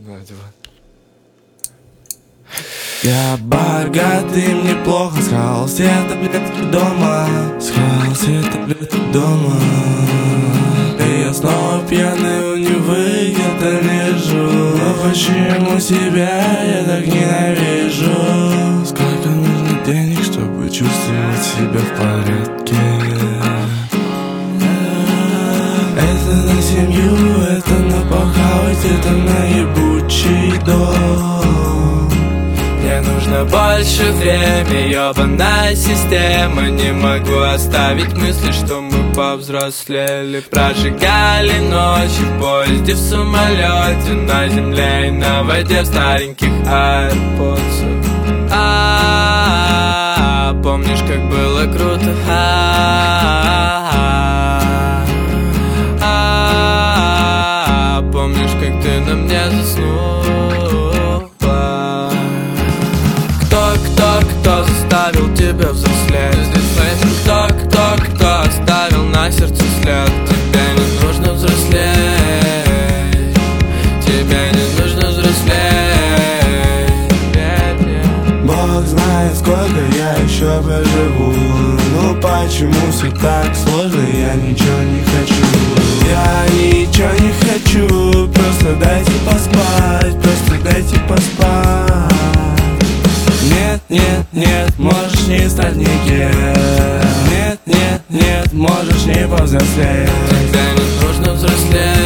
Я богатый, мне плохо, схавал все таблетки дома. Схавал все таблетки дома. И я снова пьяный у Невы где-то лежу. Но почему себя я так ненавижу? Сколько нужно денег, чтобы чувствовать себя в порядке? Это на семью, это на похавать, это на ебучий дом. Мне нужно больше времени, ёбаная система. Не могу оставить мысли, что мы повзрослели. Прожигали ночи в поезде, в самолете, на земле и на воде, в стареньких AirPods. Помнишь, как было круто? Помнишь, как ты на мне заснула? Кто заставил тебя взрослеть? Кто оставил на сердце след? Тебе не нужно взрослеть. Тебе не нужно взрослеть. Бог знает, сколько я еще проживу. Ну почему все так сложно? Я ничего не хочу. Я ничего не хочу. Просто дайте поспать. Просто дайте поспать. Нет, нет, нет, можешь не стать никем. Нет, нет, нет, можешь не повзрослеть. Тебе не нужно взрослеть.